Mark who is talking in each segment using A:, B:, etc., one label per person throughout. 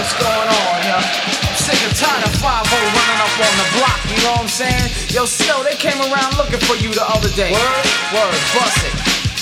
A: what's going on, yo? I'm sick and tired of 5-0 running up on the block, you know what I'm saying? Yo, still, they came around looking for you the other day. Word, bust it.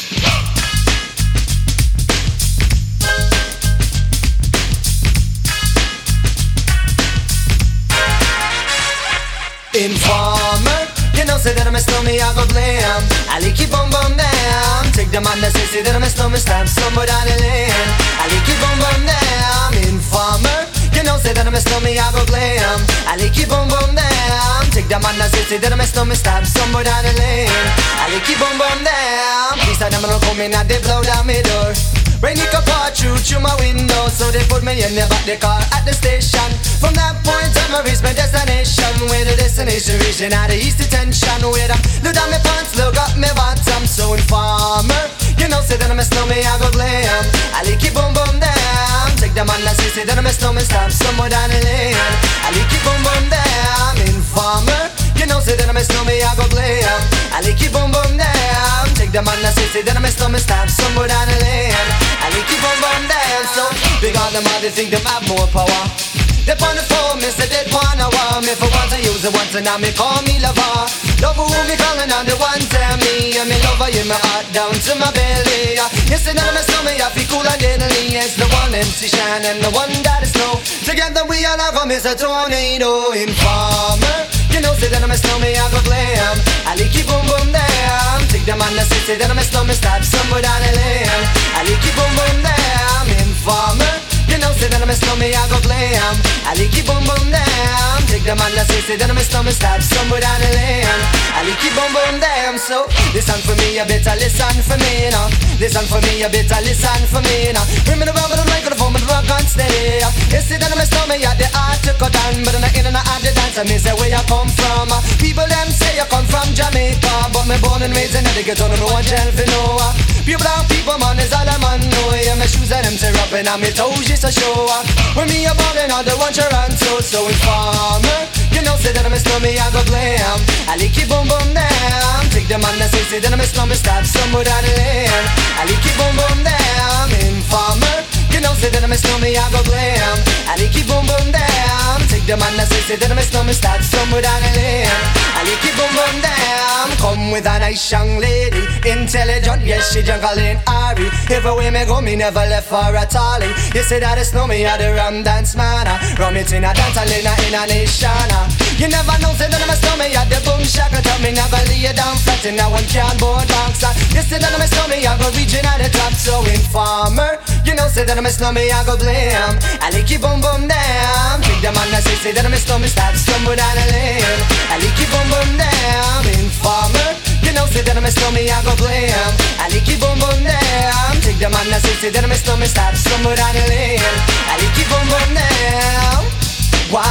B: Informer, you know say that I'm a snowman, I go blame. I like keep on down. Take the man that say that I'm a snowman, stamp somewhere down the lane. I like keep on down. Informer, you know say that I'm a snowman, I go blame. I like keep on down. Take the man that say that I'm a snowman, stamp somewhere down the lane. I like keep on down. Please tell them I don't come in and they blow down my door. Rain it can pour through my window, so they put me in the back the car at the station. From that point on I reached my destination, where the destination reaching out the east detention. Where I look down my pants, look up my bottom. So informer, you know say that I'm a snowman, I go blame. I like it boom boom down. Take the man that say that I'm a snowman, stop somewhere down the lane. I like it boom boom down. Informer, you know say that I'm a snowman, I go blame. I like it boom boom down. Take the man that say that I'm a snowman, stop somewhere down the lane. I like keep on down, so because them all they think them have more power. They on the phone, me say they wanna want me for once I use it once and now me call me lover. Love who me calling on the one tell me and me lover in my heart down to my belly. You say that I'm a snowman, I feel cool and deadly. It's the one MC Shine and the one that is snow. Together we all have a miss a tornado. Informer, you know say that I'm a snowman, I go blame. I like keep boom boom down. Take the man that say that I'm a snowman, stop somewhere down the lane. I like keep boom boom down. Informer, you know say that I'm a snowman, I go blame. I like keep boom boom down. Take the man that say that I'm a snowman, stop somewhere down the lane. I like keep boom boom down. So listen for me, you better listen for me now. Listen for me, you better listen for me now. Bring me the rubber, the microphone, the rock and stay. You say that I'm a snowman, yeah, the art to cut down, but I'm not in and out the dance. I mean say where you come from. People them say you come from Jamaica, but me born and raised in the ghetto, no one tell for no. Pure brown people, man, is all I'm on. No, yeah, my shoes and them tear up and my toes just a show. When me a ballin', all the one Toronto, so informer, you know say that I'm a snowman, I go blame. I like it boom boom down. Take the man that say that I'm a snowman, stop somewhere down the lane. I like it boom boom down. Informer, you know say that I'm a snowman, I go blame. I like it boom boom down. Take the man that say that I'm a snowman, stop somewhere down the lane. I like it boom boom down. Come with a nice young lady, intelligent, yes she jungle in Ari. Everywhere me go, me never left for a tally. You say that it's no me, I the rum dance man. Rum it in a dance, I in a nation. You never know, say that I'm a snowman, I the boom shaka. Tell me never lay it down flat in a one cardboard box. You say that I'm a snowman, I go reaching at the top. So informer, you know say that I'm a snowman, I go blame. I like it boom boom down. Take the man that say that I'm a snowman, stop somewhere down the lane. I like it boom boom down. Informer, you know say that I'm a snowman, I go blame. I like it boom boom down. Take the man that say that I'm a snowman, stop somewhere down the lane. I like it boom boom down. Why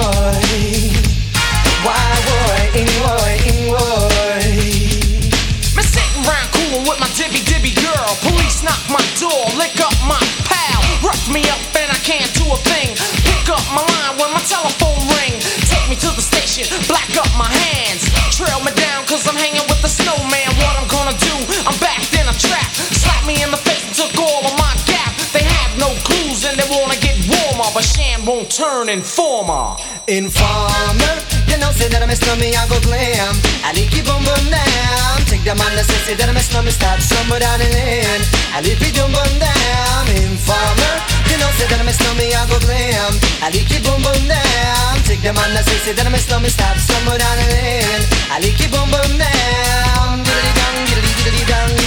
B: would
A: Me sitting round cool with my dibby girl. Police knock my door, lick up my pal. Rough me up and I can't do a thing. Pick up my line when my telephone ring. Take me to the station, black up my hands. Trail me down cause I'm hanging with the snowman. What I'm gonna do, I'm backed in a trap. Slap me in the face and took all of my gap. They have no clues and they wanna get warmer, but Shan won't turn informer.
B: Informer, you know say that I'm a snowman, I go blame. I like it boom boom down. Take the man that say that I'm a snowman, stop somewhere down the lane. I like it boom boom down. Informer, you know say that I'm a snowman, I go blame. I like it boom boom down. Take the man that say that I'm a snowman, stop somewhere down the lane. I like it boom boom down. Diddly dong, diddly diddly dong.